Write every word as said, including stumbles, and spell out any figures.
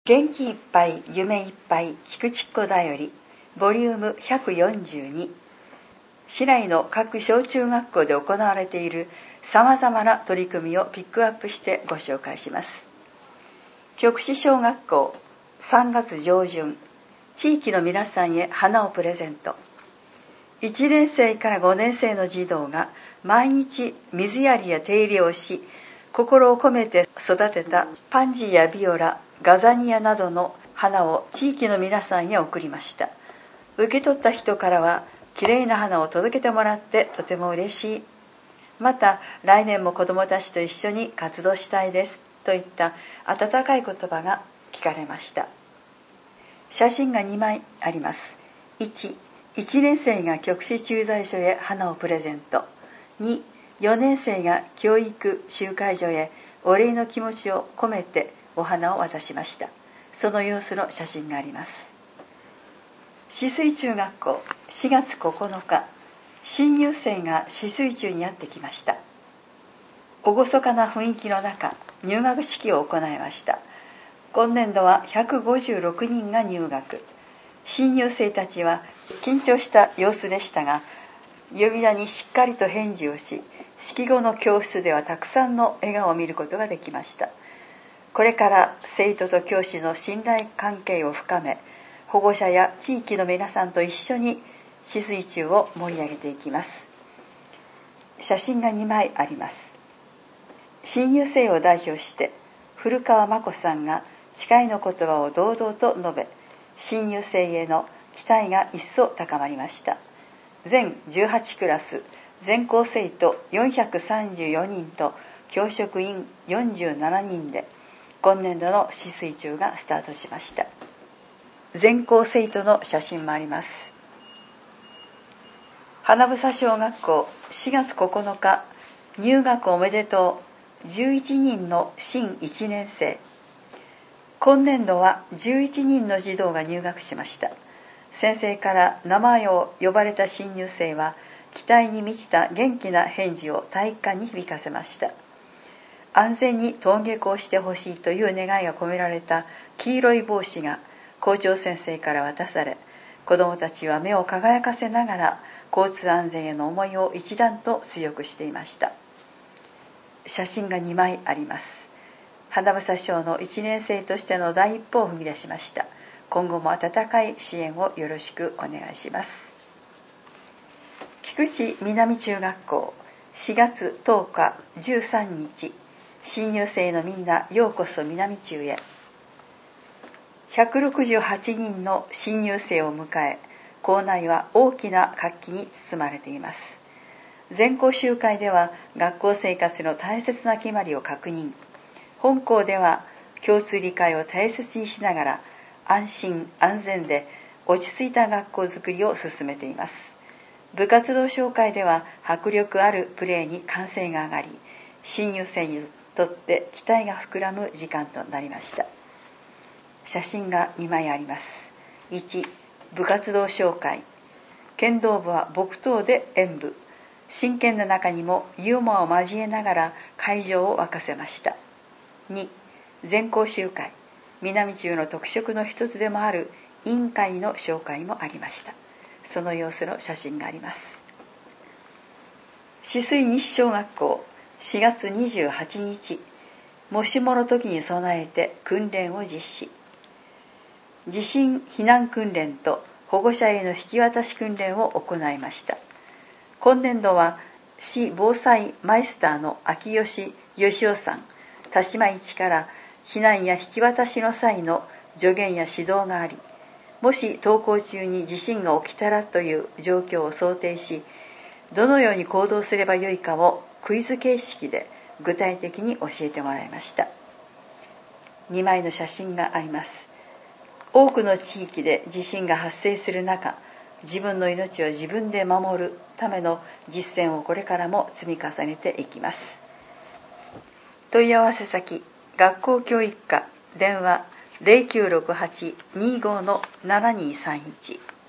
元気いっぱい夢いっぱい菊池子だよりボリュームひゃくよんじゅうに、市内の各小中学校で行われているさまざまな取り組みをピックアップしてご紹介します。菊池小学校さんがつ上旬、地域の皆さんへ花をプレゼント。いちねん生からごねん生の児童が毎日水やりや手入れをし、心を込めて育てたパンジーやビオラ、ガザニアなどの花を地域の皆さんへ送りました。受け取った人からは、きれいな花を届けてもらってとても嬉しい。また来年も子どもたちと一緒に活動したいですといった温かい言葉が聞かれました。写真がにまいあります。いち、いちねん生が菊池駐在所へ花をプレゼント。に、よねん生が教育集会所へお礼の気持ちを込めてお花を渡しました。その様子の写真があります。紫水中学校しがつここのか、新入生が紫水中にやってきました。厳かな雰囲気の中、入学式を行いました。今年度はひゃくごじゅうろくにんが入学。新入生たちは緊張した様子でしたが、呼び名にしっかりと返事をし、式後の教室ではたくさんの笑顔を見ることができました。これから生徒と教師の信頼関係を深め、保護者や地域の皆さんと一緒に紫水中を盛り上げていきます。写真がにまいあります。新入生を代表して古川真子さんが誓いの言葉を堂々と述べ、新入生への期待が一層高まりました。全じゅうはちクラス、全校生徒よんひゃくさんじゅうよにんと教職員よんじゅうななにんで今年度の紫水中がスタートしました。全校生徒の写真もあります。花房小学校しがつここのか、入学おめでとう。じゅういちにんの新いちねん生。今年度はじゅういちにんの児童が入学しました。先生から名前を呼ばれた新入生は、期待に満ちた元気な返事を体育館に響かせました。安全に登下校してほしいという願いが込められた黄色い帽子が校長先生から渡され、子どもたちは目を輝かせながら交通安全への思いを一段と強くしていました。写真がにまいあります。花房小のいちねん生としての第一歩を踏み出しました。今後も温かい支援をよろしくお願いします。菊池南中学校しがつとおかじゅうさんにち、新入生のみんなようこそ南中へ。ひゃくろくじゅうはちにんの新入生を迎え、校内は大きな活気に包まれています。全校集会では学校生活の大切な決まりを確認。本校では共通理解を大切にしながら安心安全で落ち着いた学校づくりを進めています。部活動紹介では迫力あるプレーに歓声が上がり、新入生にとって期待が膨らむ時間となりました。写真がにまいあります。いち、部活動紹介。剣道部は木刀で演舞。真剣な中にもユーモアを交えながら会場を沸かせました。に、全校集会。南中の特色の一つでもある委員会の紹介もありました。その様子の写真があります。紫水西小学校しがつにじゅうはちにち、もしもの時に備えて訓練を実施。地震避難訓練と保護者への引き渡し訓練を行いました。今年度は市防災マイスターの秋吉義雄さん、田島一から避難や引き渡しの際の助言や指導があり、もし登校中に地震が起きたらという状況を想定し、どのように行動すればよいかをクイズ形式で具体的に教えてもらいました。にまいの写真があります。多くの地域で地震が発生する中、自分の命を自分で守るための実践をこれからも積み重ねていきます。問い合わせ先、学校教育課、電話 ゼロきゅうろくはち にーごー のななにーさんいち